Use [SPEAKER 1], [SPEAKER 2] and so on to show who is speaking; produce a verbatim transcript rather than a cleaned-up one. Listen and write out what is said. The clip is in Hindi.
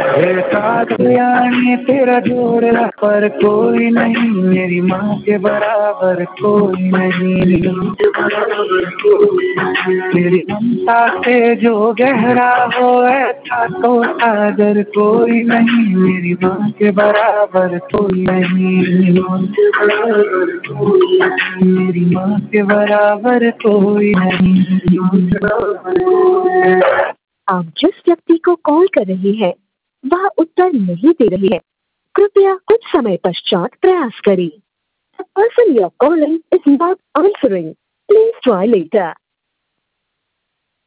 [SPEAKER 1] ऐसा यानी तेरा जोड़ा पर कोई नहीं, मेरी माँ के बराबर कोई नहीं। तेरी ममता से जो गहरा हो ऐसा तो सागर कोई नहीं, मेरी माँ के बराबर कोई नहीं। मेरी माँ के बराबर कोई नहीं।
[SPEAKER 2] आप जिस व्यक्ति को कॉल कर रही है वह उत्तर नहीं दे रही है, कृपया कुछ समय पश्चात प्रयास करें। The person you are calling is not answering. Please try later.